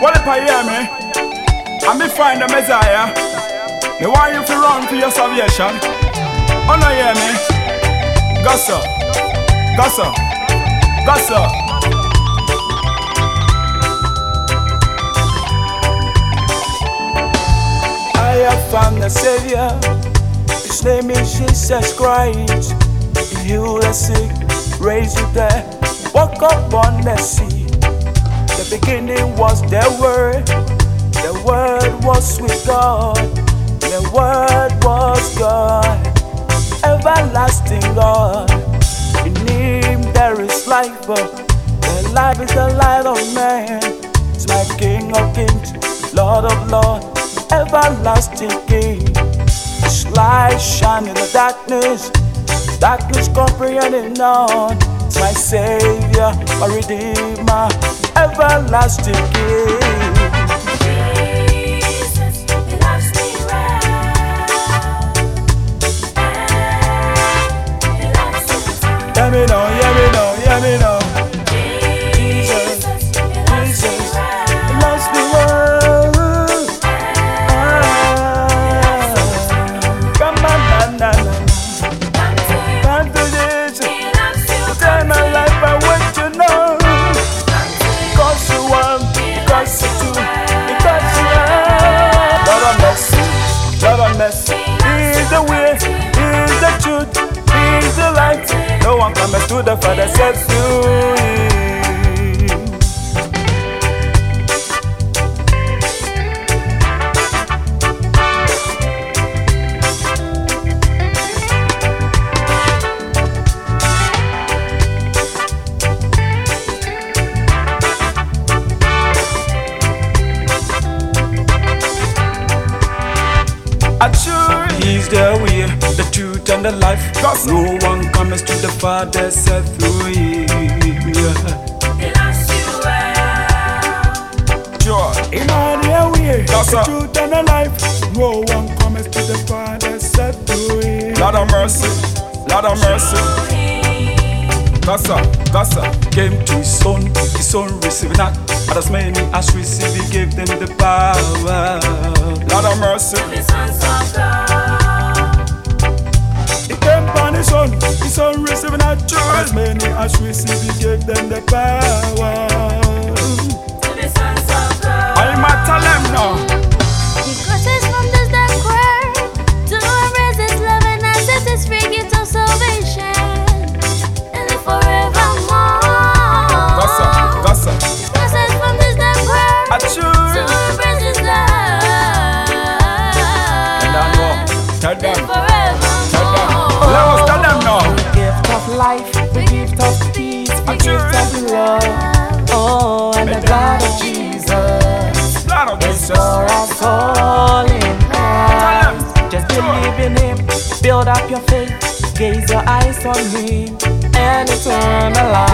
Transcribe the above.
Well, if I hear me, and me find the Messiah, me want you to run for your salvation. Oh, no, hear me? Go so, go so, go so. I have found the Savior. His name is Jesus Christ. He healed the sick, raised the dead, walk upon the sea. The beginning was the Word was with God, the Word was God, everlasting God. In Him there is life, the life is the light of man. It's my King of kings, Lord of lords, everlasting King. His light shine in the darkness, darkness comprehending none. It's my Savior, my Redeemer, everlasting King. Jesus, He loves me well. He loves me. Hear me now, hear me now, hear me now. Jesus, He loves me well. He loves me well. Come on, na na na. Come to Jesus. Turn my life, I want you know. Because you want, because you do, because you are. Lord of mercy, Lord of mercy. He is the way, He is the truth, He is the light. No one comes to the Father except you. He's the way, the truth and the life. No one comes to the Father except through Him. He loves you well. Sure. Him are the way, the truth and the life. No one comes to the Father except through Him. Lord of mercy, Lord of mercy. Gossa came to His Son received not. But as many as receive, He gave them the power. Lord of mercy. The sons of God. He came upon His Son received not. As many as receive, He gave them the power. The sons of God. I might tell them now. Because it's from this dark world to embrace His love and access His free gift of salvation and live forevermore. Gossa. Because it's from this dark world to embrace His love Tell and them. live forevermore. Let us tell them now. The gift of life, the gift of peace, the gift of love. Oh, and the blood of Jesus. Blood of Jesus. For us all in Christ. Just believe in Him, build up your faith, gaze your eyes on Him, and eternal life.